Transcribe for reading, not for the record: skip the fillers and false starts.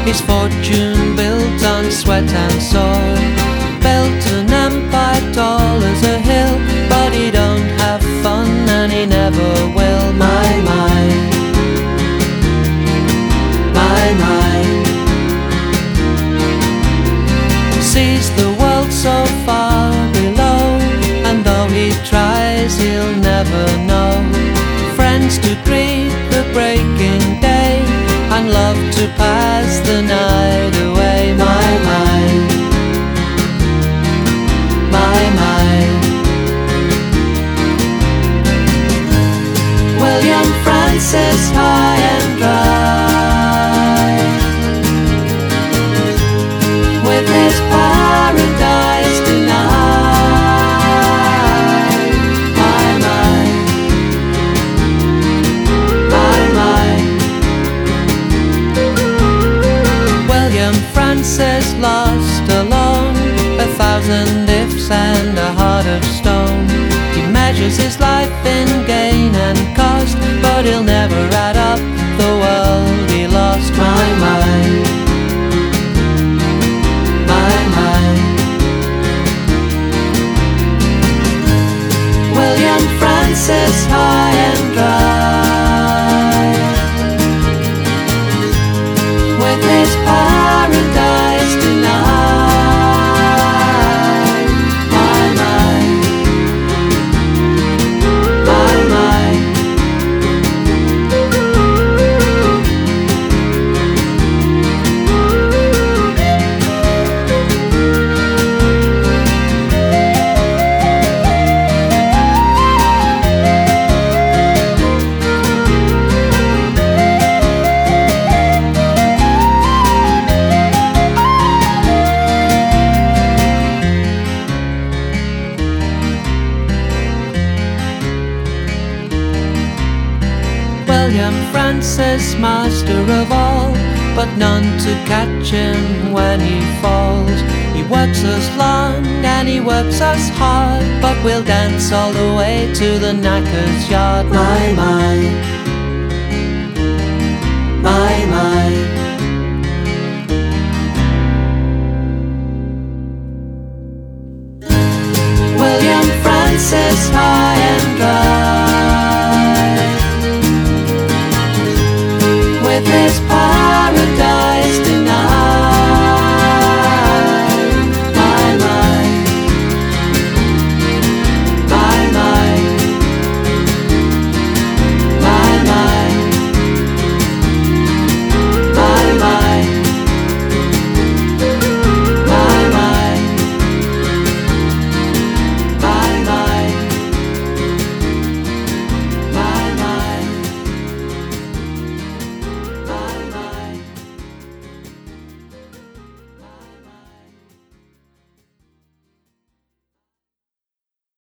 His fortune built on sweat and soul. Built an empire tall as a hill, but he don't have fun and he never will. My, sees the world so far below, and though he tries he'll never know. Friends to greet the breaking day, and love to pass the night away. My, William Francis high and dry, with his paradise denied. My, William Francis lost alone, 1,000 ifs and a heart of stone. He measures his life in gain and cost, but he'll never add up the world he lost. My, William Francis high and dry, with his paradise denied. William Francis, master of all, but none to catch him when he falls. He works us long and he works us hard, but we'll dance all the way to the knacker's yard. My, William Francis high and dry, with his